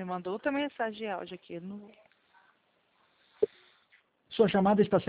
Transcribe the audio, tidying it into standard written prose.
me mandou outra mensagem de áudio aqui. Não... Sua chamada está